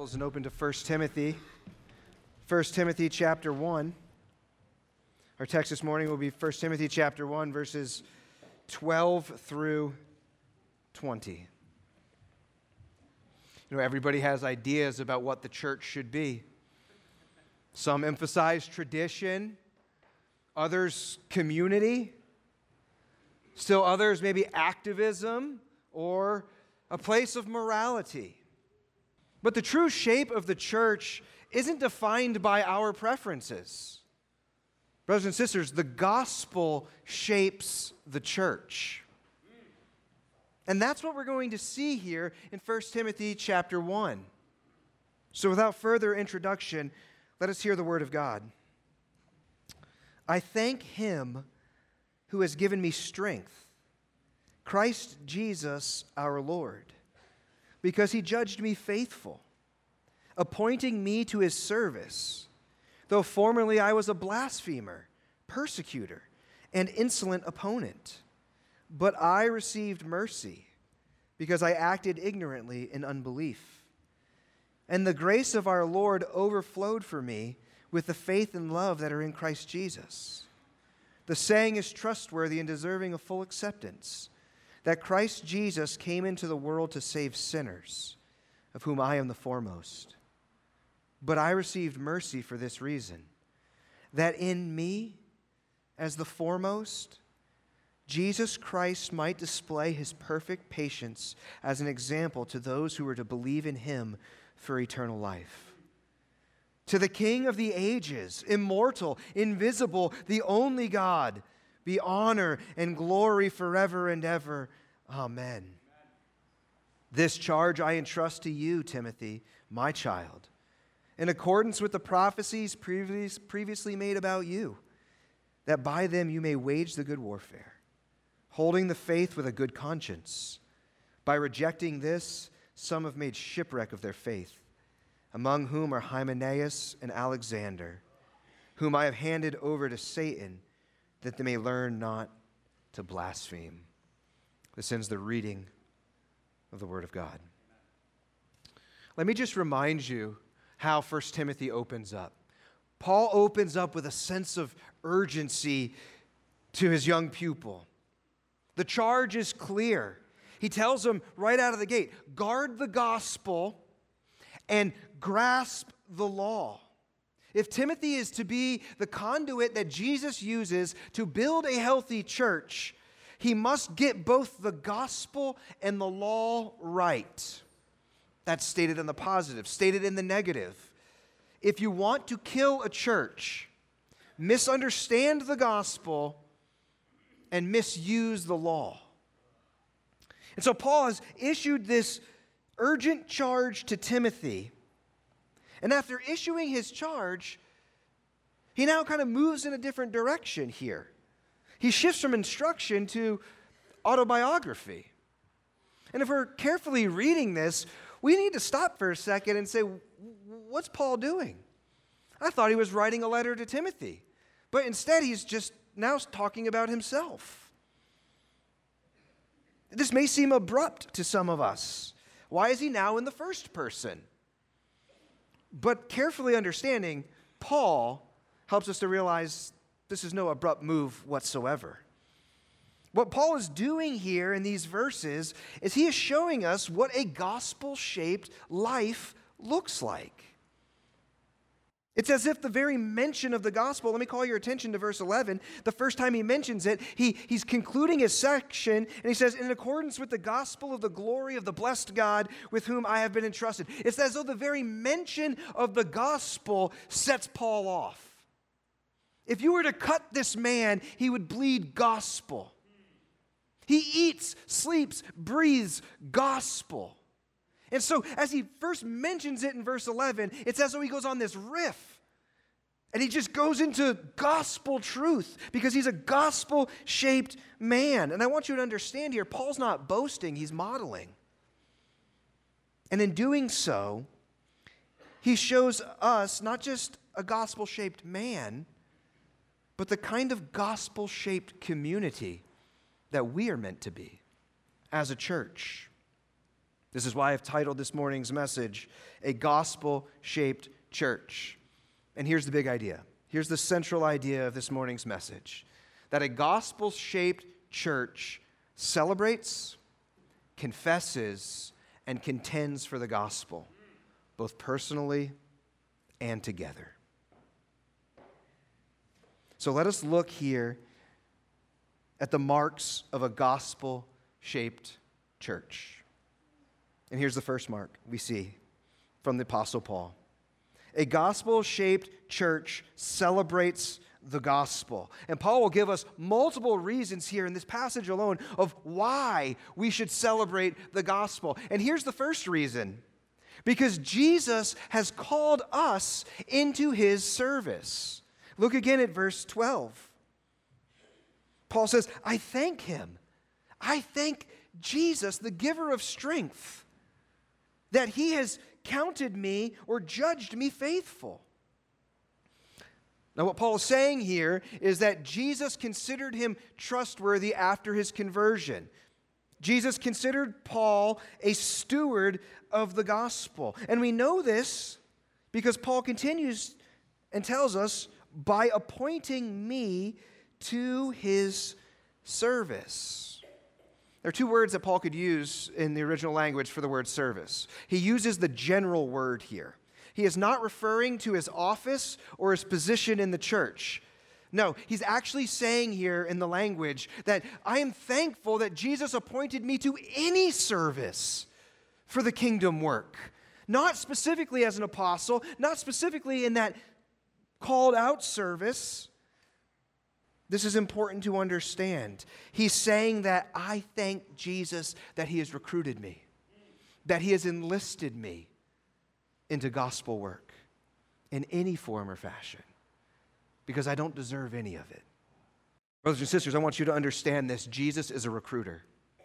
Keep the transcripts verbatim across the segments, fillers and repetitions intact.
Bibles and open to First Timothy. First Timothy chapter one. Our text this morning will be First Timothy chapter one, verses twelve through twenty. You know, everybody has ideas about what the church should be. Some emphasize tradition, others community, still others maybe activism or a place of morality. But the true shape of the church isn't defined by our preferences. Brothers and sisters, the gospel shapes the church. And that's what we're going to see here in First Timothy chapter one. So without further introduction, let us hear the word of God. I thank him who has given me strength, Christ Jesus our Lord, because he judged me faithful, appointing me to his service, though formerly I was a blasphemer, persecutor, and insolent opponent. But I received mercy because I acted ignorantly in unbelief. And the grace of our Lord overflowed for me with the faith and love that are in Christ Jesus. The saying is trustworthy and deserving of full acceptance, that Christ Jesus came into the world to save sinners, of whom I am the foremost. But I received mercy for this reason, that in me, as the foremost, Jesus Christ might display his perfect patience as an example to those who are to believe in him for eternal life. To the King of the ages, immortal, invisible, the only God, be honor and glory forever and ever. Amen. This charge I entrust to you, Timothy, my child, in accordance with the prophecies previous, previously made about you, that by them you may wage the good warfare, holding the faith with a good conscience. By rejecting this, some have made shipwreck of their faith, among whom are Hymenaeus and Alexander, whom I have handed over to Satan, that they may learn not to blaspheme. This ends the reading of the Word of God. Let me just remind you how First Timothy opens up. Paul opens up with a sense of urgency to his young pupil. The charge is clear. He tells him right out of the gate, guard the gospel and grasp the law. If Timothy is to be the conduit that Jesus uses to build a healthy church, he must get both the gospel and the law right. That's stated in the positive, stated in the negative. If you want to kill a church, misunderstand the gospel and misuse the law. And so Paul has issued this urgent charge to Timothy. And after issuing his charge, he now kind of moves in a different direction here. He shifts from instruction to autobiography. And if we're carefully reading this, we need to stop for a second and say, what's Paul doing? I thought he was writing a letter to Timothy, but instead he's just now talking about himself. This may seem abrupt to some of us. Why is he now in the first person? But carefully understanding, Paul helps us to realize this is no abrupt move whatsoever. What Paul is doing here in these verses is he is showing us what a gospel-shaped life looks like. It's as if the very mention of the gospel, let me call your attention to verse eleven. The first time he mentions it, he, he's concluding his section, and he says, in accordance with the gospel of the glory of the blessed God with whom I have been entrusted. It's as though the very mention of the gospel sets Paul off. If you were to cut this man, he would bleed gospel. He eats, sleeps, breathes gospel. And so as he first mentions it in verse eleven, it's as though he goes on this riff. And he just goes into gospel truth because he's a gospel-shaped man. And I want you to understand here, Paul's not boasting, he's modeling. And in doing so, he shows us not just a gospel-shaped man, but the kind of gospel-shaped community that we are meant to be as a church. This is why I've titled this morning's message, A Gospel-Shaped Church. And here's the big idea. Here's the central idea of this morning's message, that a gospel-shaped church celebrates, confesses, and contends for the gospel, both personally and together. So let us look here at the marks of a gospel-shaped church. And here's the first mark we see from the Apostle Paul. A gospel-shaped church celebrates the gospel. And Paul will give us multiple reasons here in this passage alone of why we should celebrate the gospel. And here's the first reason. Because Jesus has called us into his service. Look again at verse twelve. Paul says, I thank him. I thank Jesus, the giver of strength, that he has counted me or judged me faithful. Now, what Paul is saying here is that Jesus considered him trustworthy after his conversion. Jesus considered Paul a steward of the gospel. And we know this because Paul continues and tells us, by appointing me to his service. There are two words that Paul could use in the original language for the word service. He uses the general word here. He is not referring to his office or his position in the church. No, he's actually saying here in the language that I am thankful that Jesus appointed me to any service for the kingdom work. Not specifically as an apostle, not specifically in that called out service. This is important to understand. He's saying that I thank Jesus that he has recruited me, that he has enlisted me into gospel work in any form or fashion, because I don't deserve any of it. Brothers and sisters, I want you to understand this. Jesus is a recruiter,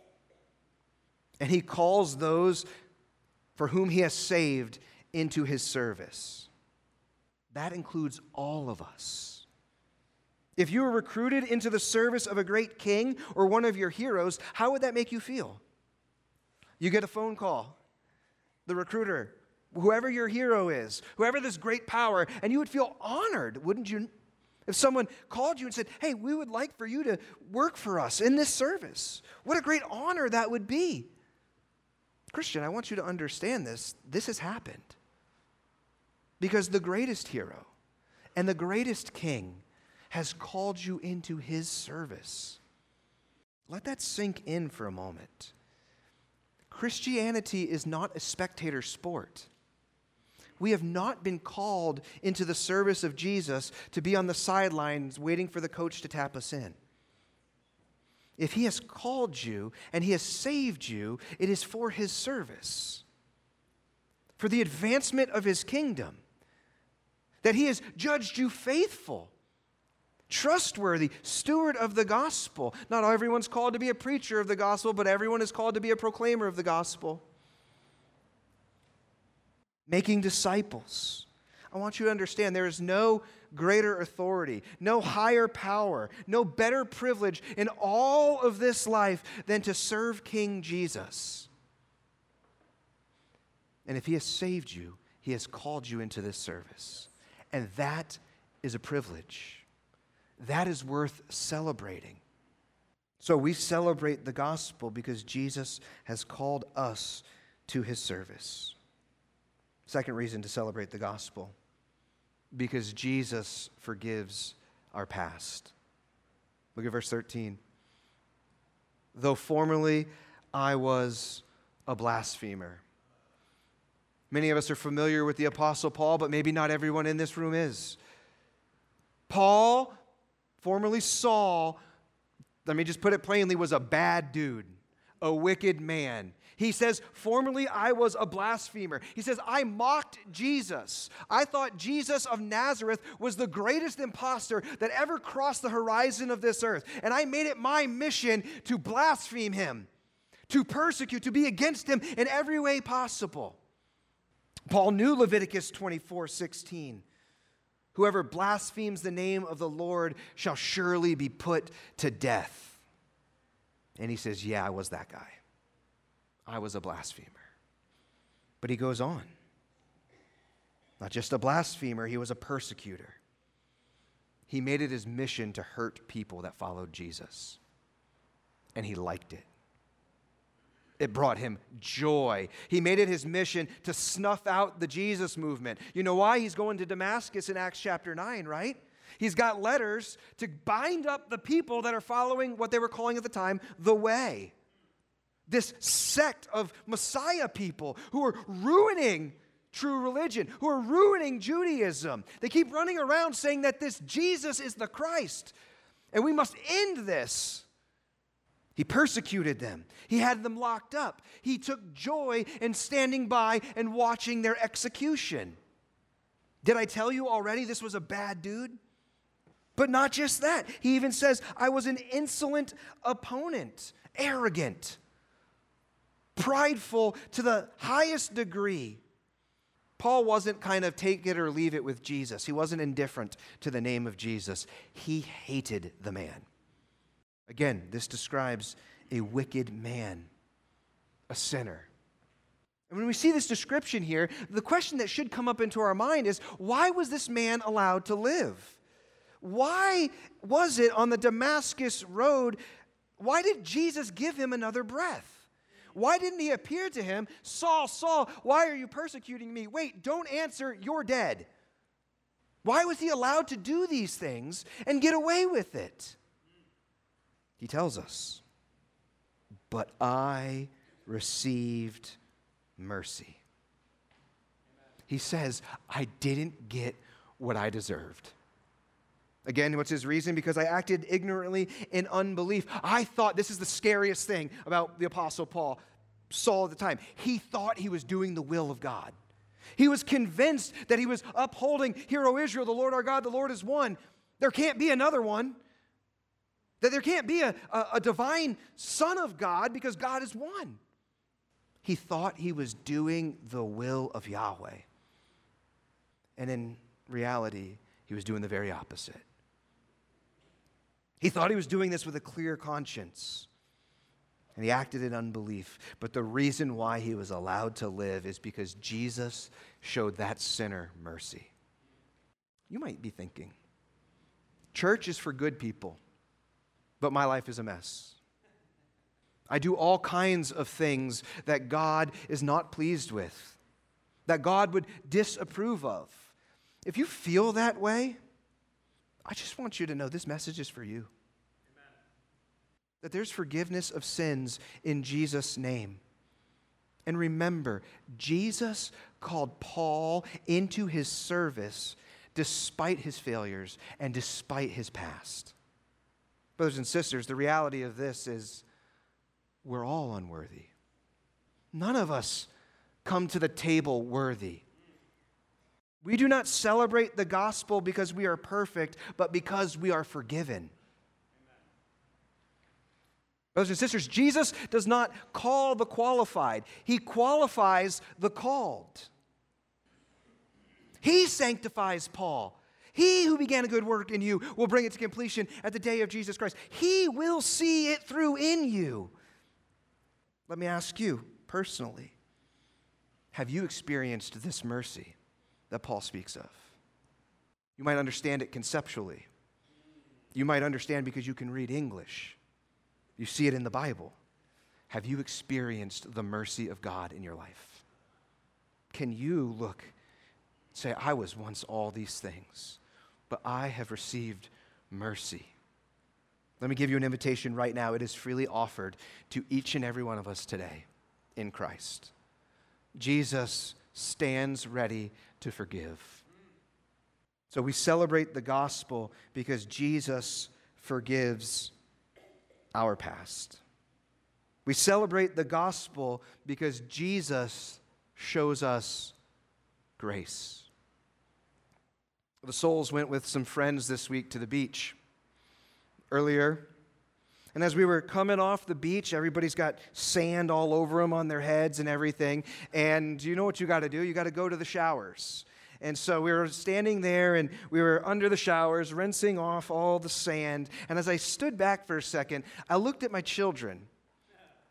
and he calls those for whom he has saved into his service. That includes all of us. If you were recruited into the service of a great king or one of your heroes, how would that make you feel? You get a phone call, the recruiter, whoever your hero is, whoever this great power, and you would feel honored, wouldn't you? If someone called you and said, hey, we would like for you to work for us in this service. What a great honor that would be. Christian, I want you to understand this. This has happened. Because the greatest hero and the greatest king has called you into his service. Let that sink in for a moment. Christianity is not a spectator sport. We have not been called into the service of Jesus to be on the sidelines waiting for the coach to tap us in. If he has called you and he has saved you, it is for his service, for the advancement of his kingdom, that he has judged you faithful, trustworthy, steward of the gospel. Not everyone's called to be a preacher of the gospel, but everyone is called to be a proclaimer of the gospel. Making disciples. I want you to understand there is no greater authority, no higher power, no better privilege in all of this life than to serve King Jesus. And if he has saved you, he has called you into this service. And that is a privilege. That is worth celebrating. So we celebrate the gospel because Jesus has called us to his service. Second reason to celebrate the gospel, because Jesus forgives our past. Look at verse thirteen. Though formerly I was a blasphemer. Many of us are familiar with the Apostle Paul, but maybe not everyone in this room is. Paul, formerly Saul, let me just put it plainly, was a bad dude, a wicked man. He says, formerly I was a blasphemer. He says, I mocked Jesus. I thought Jesus of Nazareth was the greatest imposter that ever crossed the horizon of this earth. And I made it my mission to blaspheme him, to persecute, to be against him in every way possible. Paul knew Leviticus twenty-four sixteen. Whoever blasphemes the name of the Lord shall surely be put to death. And he says, yeah, I was that guy. I was a blasphemer. But he goes on. Not just a blasphemer, he was a persecutor. He made it his mission to hurt people that followed Jesus. And he liked it. It brought him joy. He made it his mission to snuff out the Jesus movement. You know why? He's going to Damascus in Acts chapter nine, right? He's got letters to bind up the people that are following what they were calling at the time the Way. This sect of Messiah people who are ruining true religion, who are ruining Judaism. They keep running around saying that this Jesus is the Christ, and we must end this. He persecuted them. He had them locked up. He took joy in standing by and watching their execution. Did I tell you already this was a bad dude? But not just that. He even says, I was an insolent opponent, arrogant, prideful to the highest degree. Paul wasn't kind of take it or leave it with Jesus. He wasn't indifferent to the name of Jesus. He hated the man. Again, this describes a wicked man, a sinner. And when we see this description here, the question that should come up into our mind is, why was this man allowed to live? Why was it on the Damascus road, why did Jesus give him another breath? Why didn't he appear to him, Saul, Saul, why are you persecuting me? Wait, don't answer, you're dead. Why was he allowed to do these things and get away with it? He tells us, but I received mercy. He says, I didn't get what I deserved. Again, what's his reason? Because I acted ignorantly in unbelief. I thought, this is the scariest thing about the Apostle Paul, Saul at the time. He thought he was doing the will of God. He was convinced that he was upholding, Hear, O Israel, the Lord our God, the Lord is one. There can't be another one. That there can't be a, a, a divine Son of God because God is one. He thought he was doing the will of Yahweh. And in reality, he was doing the very opposite. He thought he was doing this with a clear conscience. And he acted in unbelief. But the reason why he was allowed to live is because Jesus showed that sinner mercy. You might be thinking, church is for good people. But my life is a mess. I do all kinds of things that God is not pleased with, that God would disapprove of. If you feel that way, I just want you to know this message is for you. Amen. That there's forgiveness of sins in Jesus' name. And remember, Jesus called Paul into his service despite his failures and despite his past. Brothers and sisters, the reality of this is we're all unworthy. None of us come to the table worthy. We do not celebrate the gospel because we are perfect, but because we are forgiven. Amen. Brothers and sisters, Jesus does not call the qualified. He qualifies the called. He sanctifies Paul. He who began a good work in you will bring it to completion at the day of Jesus Christ. He will see it through in you. Let me ask you personally, have you experienced this mercy that Paul speaks of? You might understand it conceptually. You might understand because you can read English. You see it in the Bible. Have you experienced the mercy of God in your life? Can you look, say, I was once all these things, but I have received mercy. Let me give you an invitation right now. It is freely offered to each and every one of us today in Christ. Jesus stands ready to forgive. So we celebrate the gospel because Jesus forgives our past. We celebrate the gospel because Jesus shows us grace. The Souls went with some friends this week to the beach earlier. And as we were coming off the beach, everybody's got sand all over them on their heads and everything. And you know what you got to do? You got to go to the showers. And so we were standing there and we were under the showers, rinsing off all the sand. And as I stood back for a second, I looked at my children.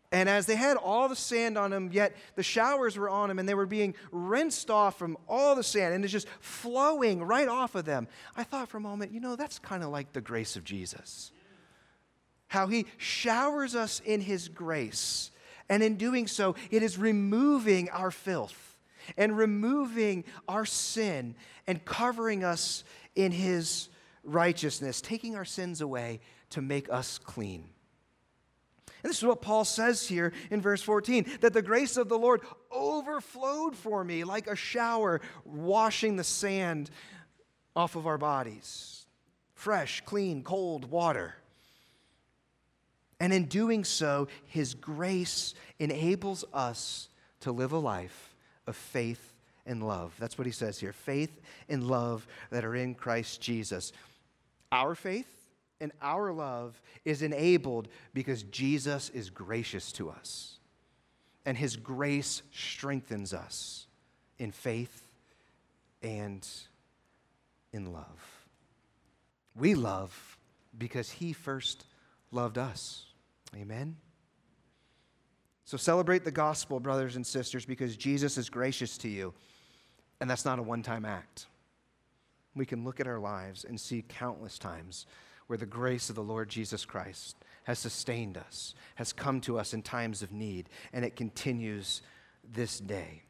And as they had all the sand on them, yet the showers were on them, and they were being rinsed off from all the sand, and it's just flowing right off of them. I thought for a moment, you know, that's kind of like the grace of Jesus. How he showers us in his grace. And in doing so, it is removing our filth and removing our sin and covering us in his righteousness, taking our sins away to make us clean. And this is what Paul says here in verse fourteen, that the grace of the Lord overflowed for me like a shower, washing the sand off of our bodies. Fresh, clean, cold water. And in doing so, his grace enables us to live a life of faith and love. That's what he says here. Faith and love that are in Christ Jesus. Our faith and our love is enabled because Jesus is gracious to us. And his grace strengthens us in faith and in love. We love because he first loved us. Amen? So celebrate the gospel, brothers and sisters, because Jesus is gracious to you. And that's not a one-time act. We can look at our lives and see countless times where the grace of the Lord Jesus Christ has sustained us, has come to us in times of need, and it continues this day.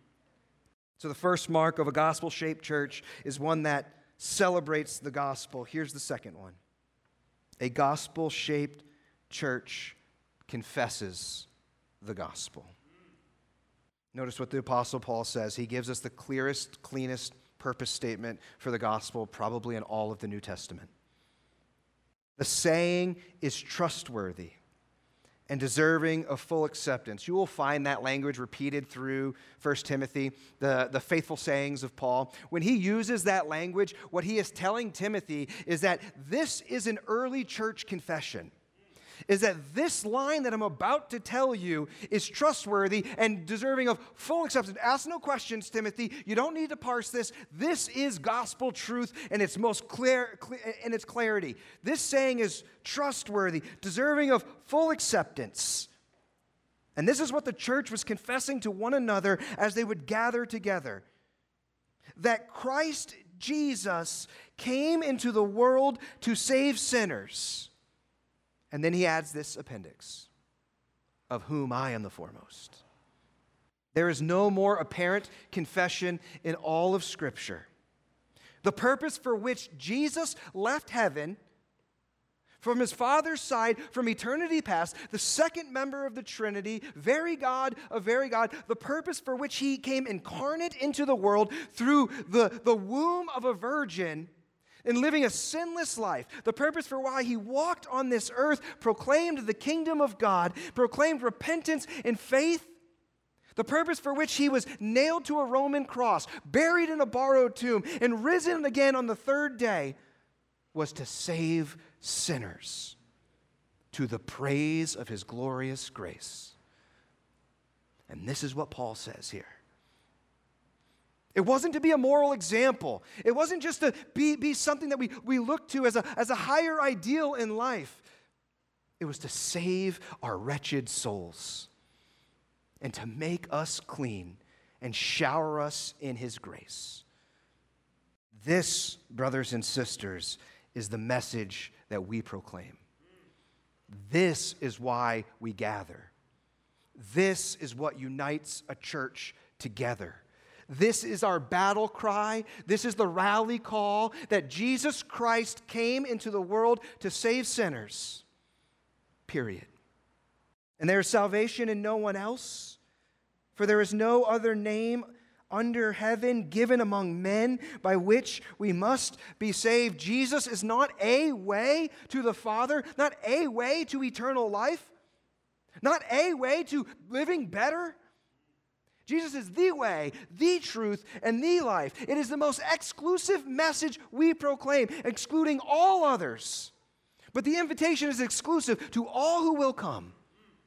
So the first mark of a gospel-shaped church is one that celebrates the gospel. Here's the second one. A gospel-shaped church confesses the gospel. Notice what the Apostle Paul says. He gives us the clearest, cleanest purpose statement for the gospel probably in all of the New Testament. The saying is trustworthy and deserving of full acceptance. You will find that language repeated through First Timothy, the, the faithful sayings of Paul. When he uses that language, what he is telling Timothy is that this is an early church confession. Is that this line that I'm about to tell you is trustworthy and deserving of full acceptance. Ask no questions, Timothy. You don't need to parse this. This is gospel truth in its most clear, clear in its clarity. This saying is trustworthy, deserving of full acceptance. And this is what the church was confessing to one another as they would gather together. That Christ Jesus came into the world to save sinners. And then he adds this appendix, of whom I am the foremost. There is no more apparent confession in all of Scripture. The purpose for which Jesus left heaven from his Father's side from eternity past, the second member of the Trinity, very God of very God, the purpose for which he came incarnate into the world through the, the womb of a virgin, in living a sinless life, the purpose for why he walked on this earth, proclaimed the kingdom of God, proclaimed repentance and faith, the purpose for which he was nailed to a Roman cross, buried in a borrowed tomb, and risen again on the third day, was to save sinners to the praise of his glorious grace. And this is what Paul says here. It wasn't to be a moral example. It wasn't just to be, be something that we, we look to as a, as a higher ideal in life. It was to save our wretched souls and to make us clean and shower us in his grace. This, brothers and sisters, is the message that we proclaim. This is why we gather. This is what unites a church together. This is our battle cry. This is the rally call that Jesus Christ came into the world to save sinners. Period. And there is salvation in no one else, for there is no other name under heaven given among men by which we must be saved. Jesus is not a way to the Father, not a way to eternal life, not a way to living better. Jesus is the way, the truth, and the life. It is the most exclusive message we proclaim, excluding all others. But the invitation is exclusive to all who will come.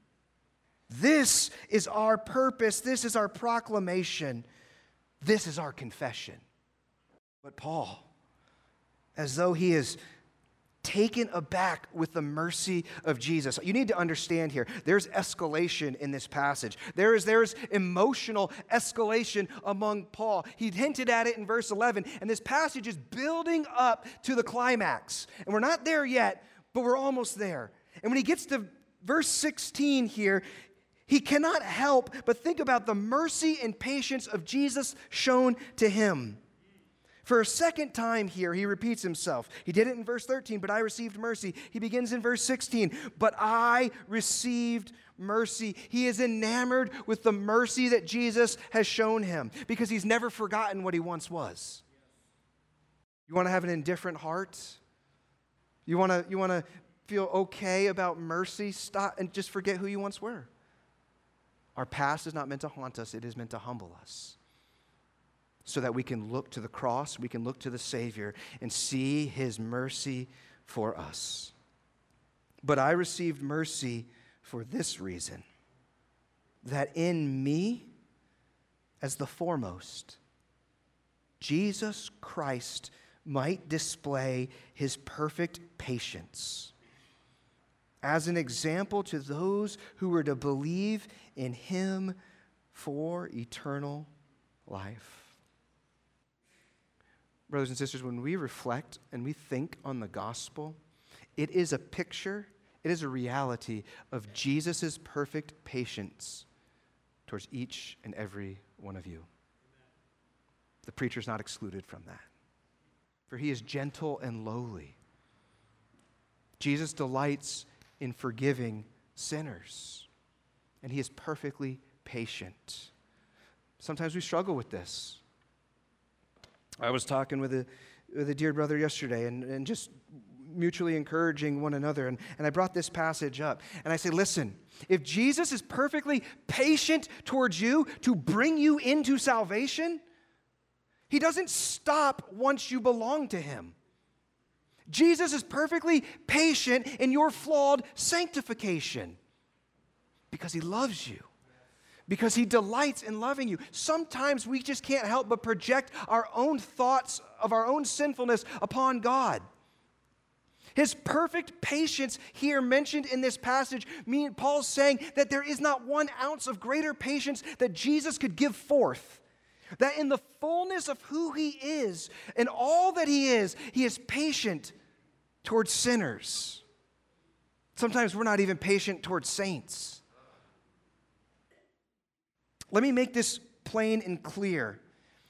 This is our purpose. This is our proclamation. This is our confession. But Paul, as though he is taken aback with the mercy of Jesus. You need to understand here, there's escalation in this passage. There is, there is emotional escalation among Paul. He hinted at it in verse eleven, and this passage is building up to the climax. And we're not there yet, but we're almost there. And when he gets to verse sixteen here, he cannot help but think about the mercy and patience of Jesus shown to him. For a second time here, he repeats himself. He did it in verse thirteen, but I received mercy. He begins in verse sixteen, but I received mercy. He is enamored with the mercy that Jesus has shown him because he's never forgotten what he once was. You want to have an indifferent heart? You want to, you want to feel okay about mercy? Stop and just forget who you once were. Our past is not meant to haunt us. It is meant to humble us so that we can look to the cross, we can look to the Savior and see his mercy for us. But I received mercy for this reason, that in me, as the foremost, Jesus Christ might display his perfect patience as an example to those who were to believe in him for eternal life. Brothers and sisters, when we reflect and we think on the gospel, it is a picture, it is a reality of Jesus' perfect patience towards each and every one of you. The preacher's not excluded from that. For he is gentle and lowly. Jesus delights in forgiving sinners, and he is perfectly patient. Sometimes we struggle with this. I was talking with a, with a dear brother yesterday and, and just mutually encouraging one another, and, and I brought this passage up, and I say, listen, if Jesus is perfectly patient towards you to bring you into salvation, he doesn't stop once you belong to him. Jesus is perfectly patient in your flawed sanctification because he loves you, because he delights in loving you. Sometimes we just can't help but project our own thoughts of our own sinfulness upon God. His perfect patience here mentioned in this passage, mean Paul's saying that there is not one ounce of greater patience that Jesus could give forth. That in the fullness of who he is and all that he is, he is patient towards sinners. Sometimes we're not even patient towards saints. Let me make this plain and clear.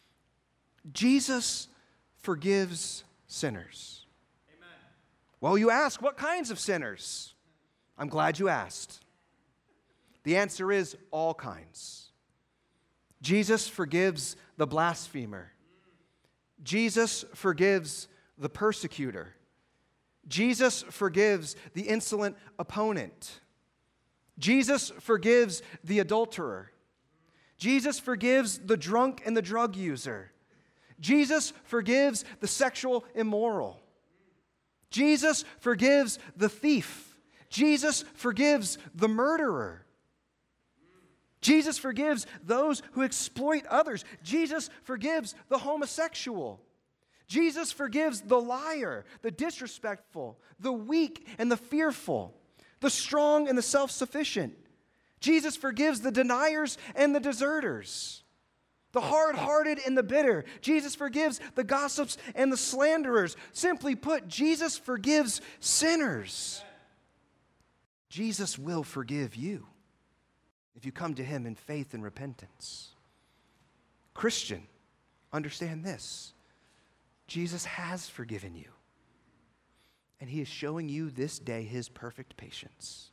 Jesus forgives sinners. Amen. Well, you ask, what kinds of sinners? I'm glad you asked. The answer is all kinds. Jesus forgives the blasphemer. Jesus forgives the persecutor. Jesus forgives the insolent opponent. Jesus forgives the adulterer. Jesus forgives the drunk and the drug user. Jesus forgives the sexual immoral. Jesus forgives the thief. Jesus forgives the murderer. Jesus forgives those who exploit others. Jesus forgives the homosexual. Jesus forgives the liar, the disrespectful, the weak and the fearful, the strong and the self-sufficient. Jesus forgives the deniers and the deserters, the hard-hearted and the bitter. Jesus forgives the gossips and the slanderers. Simply put, Jesus forgives sinners. Jesus will forgive you if you come to him in faith and repentance. Christian, understand this. Jesus has forgiven you. And he is showing you this day his perfect patience.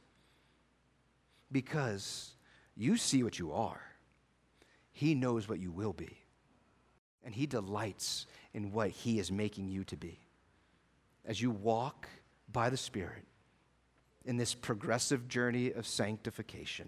Because you see what you are. He knows what you will be. And he delights in what he is making you to be. As you walk by the Spirit in this progressive journey of sanctification.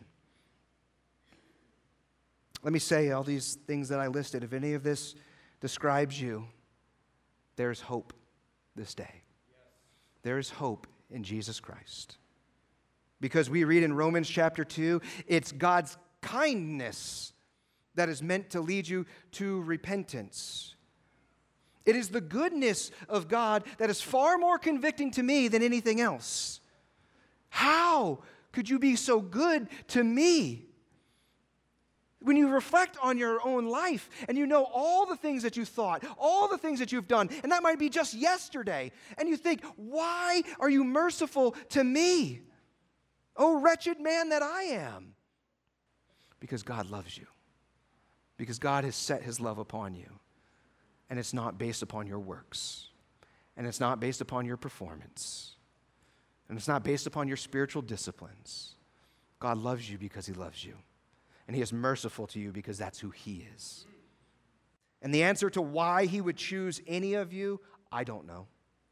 Let me say all these things that I listed. If any of this describes you, there is hope this day. Yes. There is hope in Jesus Christ. Because we read in Romans chapter two, it's God's kindness that is meant to lead you to repentance. It is the goodness of God that is far more convicting to me than anything else. How could you be so good to me? When you reflect on your own life and you know all the things that you thought, all the things that you've done, and that might be just yesterday, and you think, why are you merciful to me? Oh, wretched man that I am. Because God loves you. Because God has set his love upon you. And it's not based upon your works. And it's not based upon your performance. And it's not based upon your spiritual disciplines. God loves you because he loves you. And he is merciful to you because that's who he is. And the answer to why he would choose any of you, I don't know.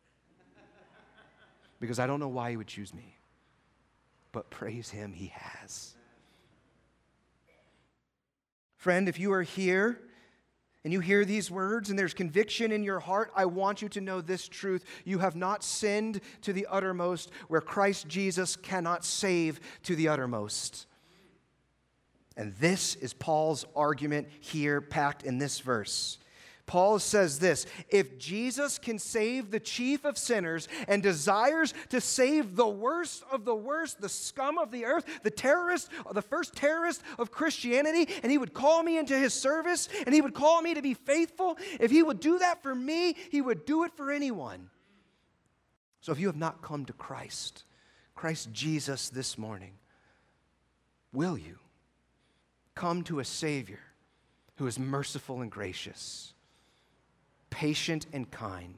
Because I don't know why he would choose me. But praise him, he has. Friend, if you are here and you hear these words and there's conviction in your heart, I want you to know this truth. You have not sinned to the uttermost where Christ Jesus cannot save to the uttermost. And this is Paul's argument here packed in this verse. Paul says this, if Jesus can save the chief of sinners and desires to save the worst of the worst, the scum of the earth, the terrorist, the first terrorist of Christianity, and he would call me into his service, and he would call me to be faithful, if he would do that for me, he would do it for anyone. So if you have not come to Christ, Christ Jesus this morning, will you come to a Savior who is merciful and gracious, patient and kind,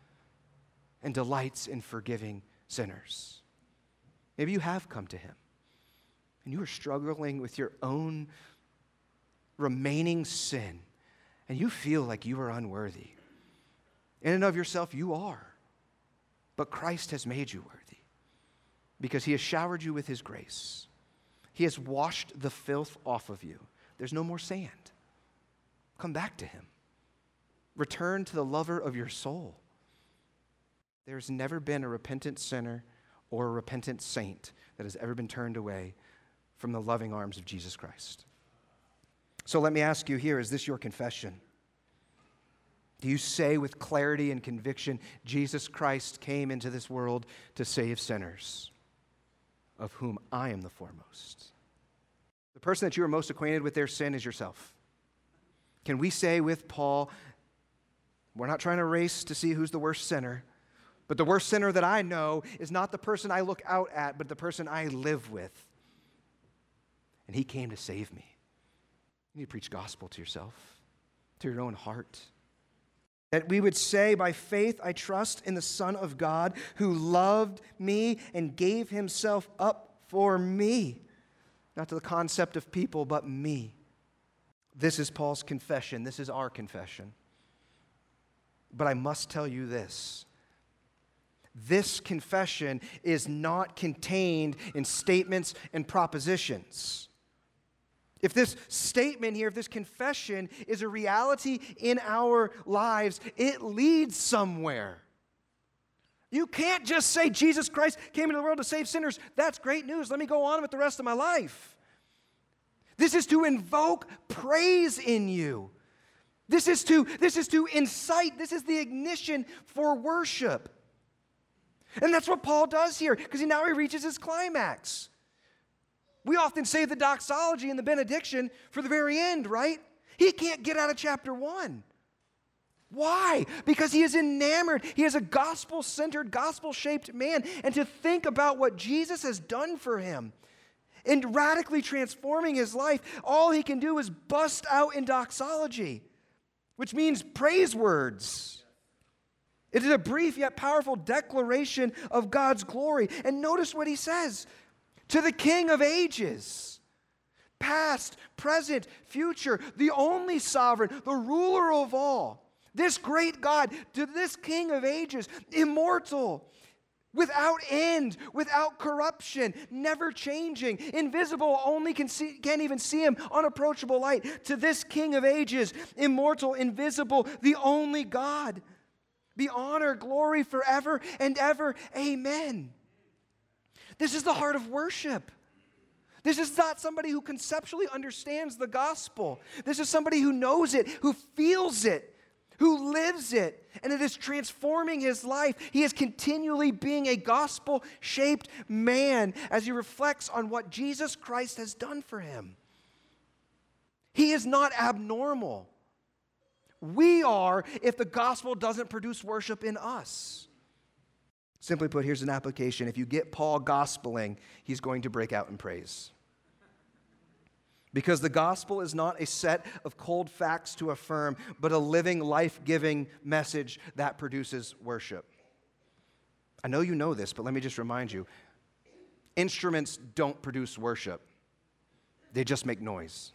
and delights in forgiving sinners? Maybe you have come to him, and you are struggling with your own remaining sin, and you feel like you are unworthy. In and of yourself, you are. But Christ has made you worthy because he has showered you with his grace. He has washed the filth off of you. There's no more sand. Come back to him. Return to the lover of your soul. There's never been a repentant sinner or a repentant saint that has ever been turned away from the loving arms of Jesus Christ. So let me ask you here, is this your confession? Do you say with clarity and conviction, Jesus Christ came into this world to save sinners, of whom I am the foremost? The person that you are most acquainted with their sin is yourself. Can we say with Paul, we're not trying to race to see who's the worst sinner, but the worst sinner that I know is not the person I look out at, but the person I live with. And he came to save me. You need to preach gospel to yourself, to your own heart. That we would say, by faith, I trust in the Son of God who loved me and gave himself up for me. Not to the concept of people, but me. This is Paul's confession. This is our confession. But I must tell you this. This confession is not contained in statements and propositions. If this statement here, if this confession is a reality in our lives, it leads somewhere. You can't just say Jesus Christ came into the world to save sinners. That's great news. Let me go on with the rest of my life. This is to invoke praise in you. This is to, this is to incite. This is the ignition for worship. And that's what Paul does here, because now he reaches his climax. We often say the doxology and the benediction for the very end, right? He can't get out of chapter one. Why? Because he is enamored. He is a gospel-centered, gospel-shaped man. And to think about what Jesus has done for him in radically transforming his life, all he can do is bust out in doxology, which means praise words. It is a brief yet powerful declaration of God's glory. And notice what he says. To the King of ages, past, present, future, the only sovereign, the ruler of all, this great God, to this King of ages, immortal, without end, without corruption, never changing, invisible, only can see, can't even see him, unapproachable light, to this King of ages, immortal, invisible, the only God, be honor, glory forever and ever. Amen. This is the heart of worship. This is not somebody who conceptually understands the gospel. This is somebody who knows it, who feels it, who lives it, and it is transforming his life. He is continually being a gospel-shaped man as he reflects on what Jesus Christ has done for him. He is not abnormal. We are if the gospel doesn't produce worship in us. Simply put, here's an application. If you get Paul gospeling, he's going to break out in praise. Because the gospel is not a set of cold facts to affirm, but a living, life-giving message that produces worship. I know you know this, but let me just remind you. Instruments don't produce worship. They just make noise.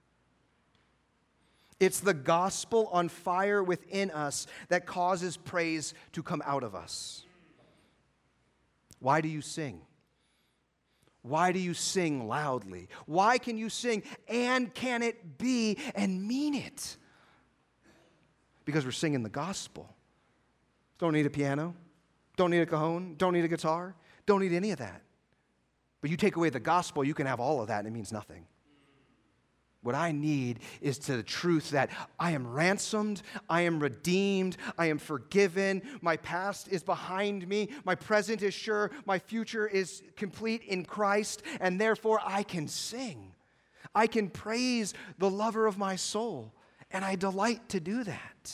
It's the gospel on fire within us that causes praise to come out of us. Why do you sing? Why do you sing loudly? Why can you sing and can it be and mean it? Because we're singing the gospel. Don't need a piano. Don't need a cajon. Don't need a guitar. Don't need any of that. But you take away the gospel, you can have all of that and it means nothing. What I need is to the truth that I am ransomed, I am redeemed, I am forgiven, my past is behind me, my present is sure, my future is complete in Christ, and therefore I can sing. I can praise the lover of my soul, and I delight to do that.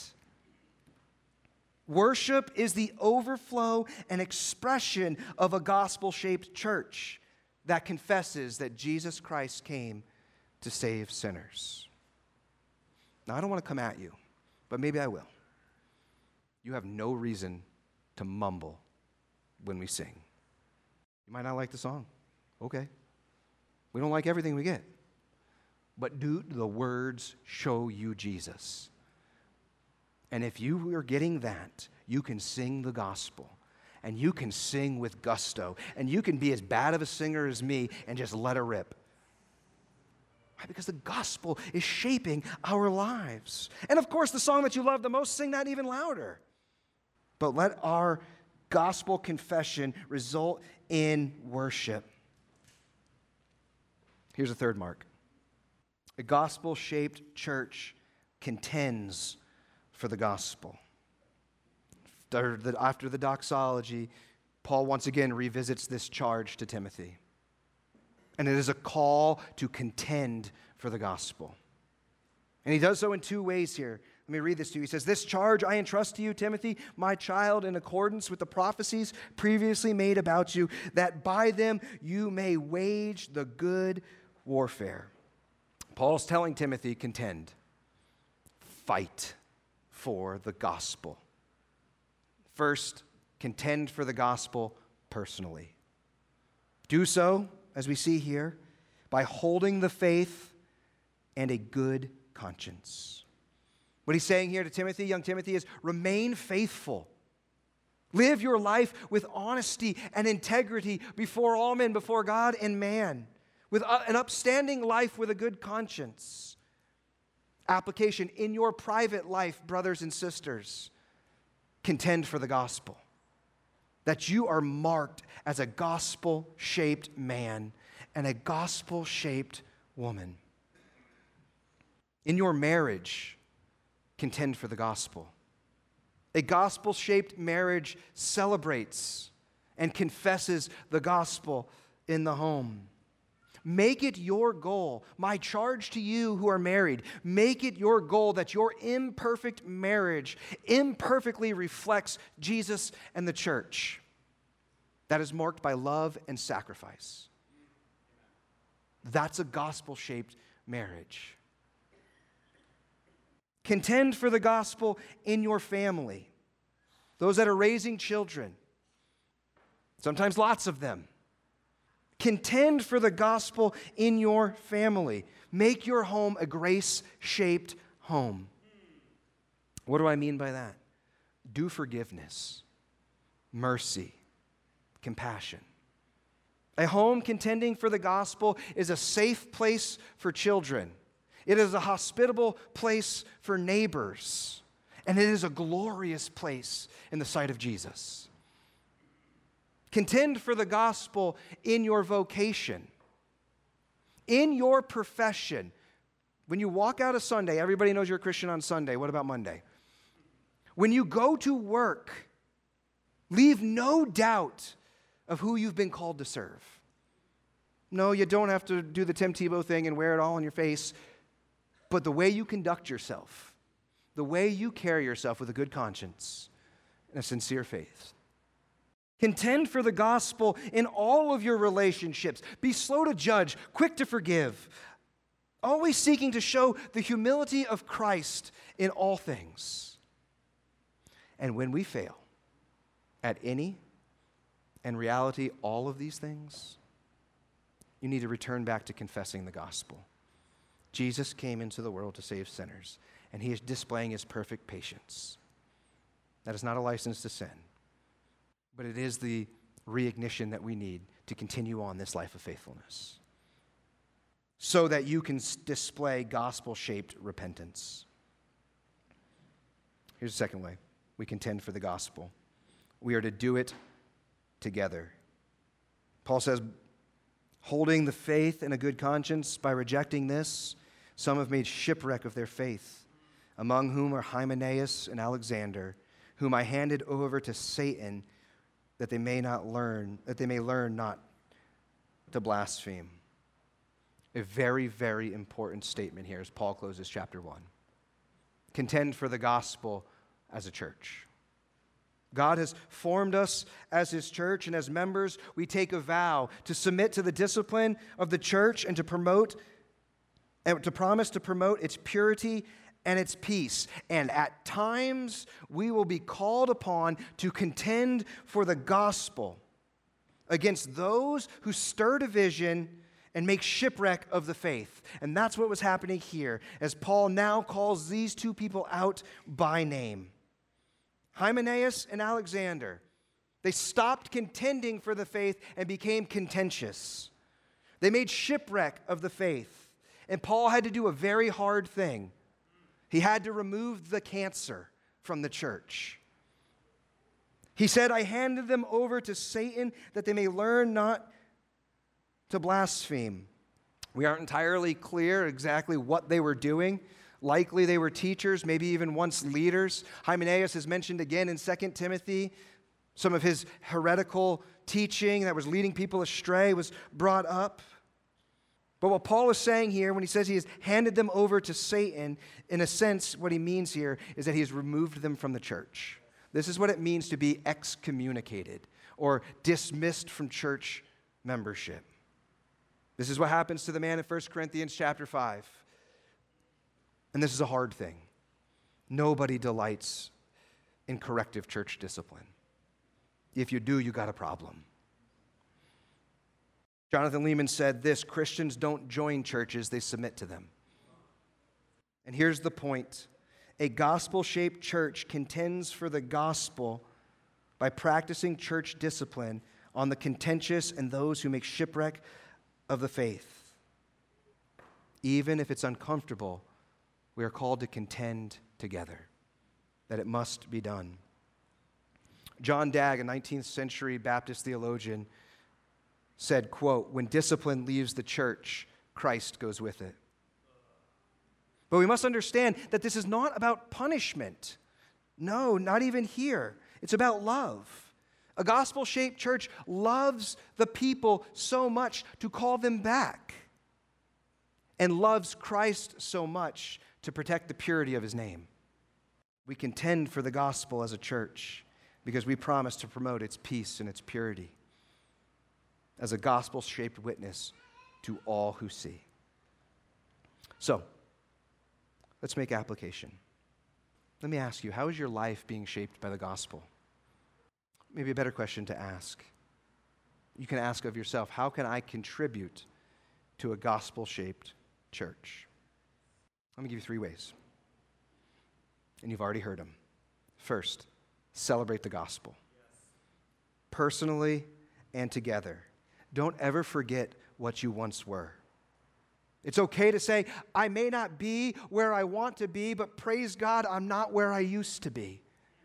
Worship is the overflow and expression of a gospel-shaped church that confesses that Jesus Christ came to save sinners. Now, I don't want to come at you, but maybe I will. You have no reason to mumble when we sing. You might not like the song. Okay. We don't like everything we get. But do the words show you Jesus? And if you are getting that, you can sing the gospel. And you can sing with gusto. And you can be as bad of a singer as me and just let it rip. Why? Because the gospel is shaping our lives. And of course, the song that you love the most, sing that even louder. But let our gospel confession result in worship. Here's a third mark. A gospel-shaped church contends for the gospel. After the doxology, Paul once again revisits this charge to Timothy. And it is a call to contend for the gospel. And he does so in two ways here. Let me read this to you. He says, "This charge I entrust to you, Timothy, my child, in accordance with the prophecies previously made about you, that by them you may wage the good warfare." Paul's telling Timothy, contend. Fight for the gospel. First, contend for the gospel personally. Do so, as we see here, by holding the faith and a good conscience. What he's saying here to Timothy, young Timothy, is remain faithful. Live your life with honesty and integrity before all men, before God and man, with an upstanding life with a good conscience. Application in your private life, brothers and sisters, contend for the gospel. That you are marked as a gospel-shaped man and a gospel-shaped woman. In your marriage, contend for the gospel. A gospel-shaped marriage celebrates and confesses the gospel in the home. Make it your goal. My charge to you who are married, make it your goal that your imperfect marriage imperfectly reflects Jesus and the church. That is marked by love and sacrifice. That's a gospel-shaped marriage. Contend for the gospel in your family. Those that are raising children, sometimes lots of them. Contend for the gospel in your family. Make your home a grace-shaped home. What do I mean by that? Do forgiveness, mercy, compassion. A home contending for the gospel is a safe place for children. It is a hospitable place for neighbors. And it is a glorious place in the sight of Jesus. Contend for the gospel in your vocation, in your profession. When you walk out of Sunday, everybody knows you're a Christian on Sunday. What about Monday? When you go to work, leave no doubt of who you've been called to serve. No, you don't have to do the Tim Tebow thing and wear it all on your face, but the way you conduct yourself, the way you carry yourself with a good conscience and a sincere faith. Contend for the gospel in all of your relationships. Be slow to judge, quick to forgive, always seeking to show the humility of Christ in all things. And when we fail at any, and reality, all of these things, you need to return back to confessing the gospel. Jesus came into the world to save sinners, and he is displaying his perfect patience. That is not a license to sin, but it is the reignition that we need to continue on this life of faithfulness so that you can display gospel-shaped repentance. Here's the second way we contend for the gospel. We are to do it together. Paul says, holding the faith and a good conscience, by rejecting this, some have made shipwreck of their faith, among whom are Hymenaeus and Alexander, whom I handed over to Satan, that they may not learn, that they may learn not to blaspheme. A very, very important statement here as Paul closes chapter one. Contend for the gospel as a church. God has formed us as his church, and as members, we take a vow to submit to the discipline of the church and to promote, and to promise to promote its purity and its peace. And at times, we will be called upon to contend for the gospel against those who stir division and make shipwreck of the faith. And that's what was happening here, as Paul now calls these two people out by name. Hymenaeus and Alexander, they stopped contending for the faith and became contentious. They made shipwreck of the faith. And Paul had to do a very hard thing. He had to remove the cancer from the church. He said, I handed them over to Satan that they may learn not to blaspheme. We aren't entirely clear exactly what they were doing. Likely they were teachers, maybe even once leaders. Hymenaeus is mentioned again in Second Timothy. Some of his heretical teaching that was leading people astray was brought up. But what Paul is saying here when he says he has handed them over to Satan, in a sense, what he means here is that he has removed them from the church. This is what it means to be excommunicated or dismissed from church membership. This is what happens to the man in First Corinthians chapter five. And this is a hard thing. Nobody delights in corrective church discipline. If you do, you got a problem. Jonathan Leeman said this: Christians don't join churches, they submit to them. And here's the point. A gospel-shaped church contends for the gospel by practicing church discipline on the contentious and those who make shipwreck of the faith. Even if it's uncomfortable, we are called to contend together, that it must be done. John Dagg, a nineteenth century Baptist theologian, said, quote, when discipline leaves the church, Christ goes with it. But we must understand that this is not about punishment. No, not even here. It's about love. A gospel-shaped church loves the people so much to call them back, and loves Christ so much to protect the purity of his name. We contend for the gospel as a church because we promise to promote its peace and its purity as a gospel-shaped witness to all who see. So, let's make application. Let me ask you, how is your life being shaped by the gospel? Maybe a better question to ask. You can ask of yourself, how can I contribute to a gospel-shaped church? Let me give you three ways. And you've already heard them. First, celebrate the gospel. Personally and together. Don't ever forget what you once were. It's okay to say, I may not be where I want to be, but praise God, I'm not where I used to be.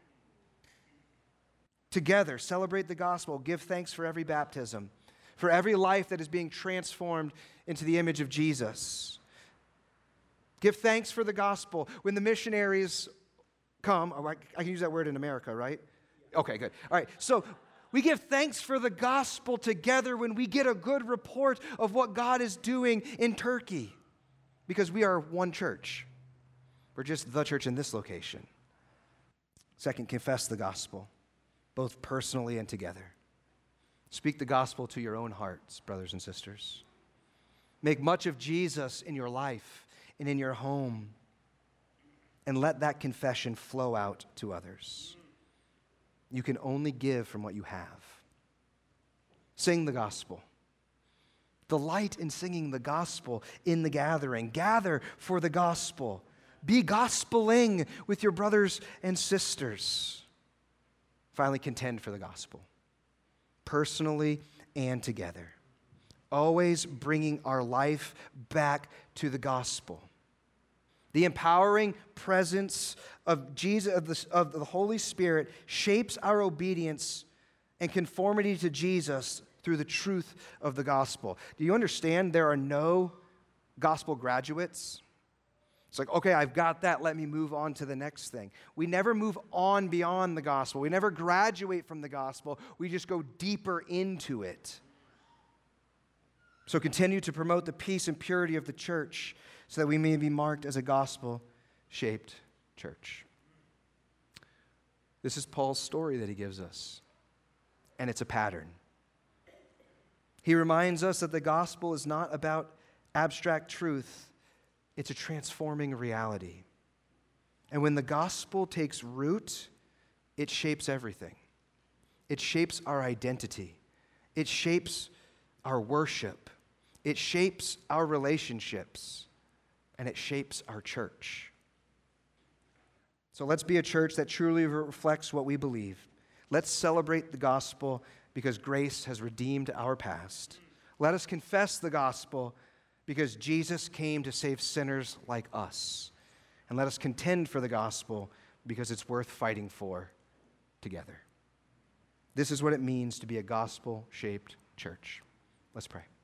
Together, celebrate the gospel. Give thanks for every baptism, for every life that is being transformed into the image of Jesus. Give thanks for the gospel when the missionaries come. Oh, I I can use that word in America, right? Okay, good. All right, so we give thanks for the gospel together when we get a good report of what God is doing in Turkey, because we are one church. We're just the church in this location. Second, confess the gospel, both personally and together. Speak the gospel to your own hearts, brothers and sisters. Make much of Jesus in your life and in your home, and let that confession flow out to others. You can only give from what you have. Sing the gospel. Delight in singing the gospel in the gathering. Gather for the gospel. Be gospeling with your brothers and sisters. Finally, contend for the gospel, personally and together. Always bringing our life back to the gospel. The empowering presence of Jesus, of the, of the Holy Spirit, shapes our obedience and conformity to Jesus through the truth of the gospel. Do you understand there are no gospel graduates? It's like, okay, I've got that. Let me move on to the next thing. We never move on beyond the gospel. We never graduate from the gospel. We just go deeper into it. So continue to promote the peace and purity of the church so that we may be marked as a gospel-shaped church. This is Paul's story that he gives us, and it's a pattern. He reminds us that the gospel is not about abstract truth. It's a transforming reality. And when the gospel takes root, it shapes everything. It shapes our identity. It shapes our worship. It shapes our relationships. And it shapes our church. So let's be a church that truly reflects what we believe. Let's celebrate the gospel because grace has redeemed our past. Let us confess the gospel because Jesus came to save sinners like us. And let us contend for the gospel because it's worth fighting for together. This is what it means to be a gospel-shaped church. Let's pray.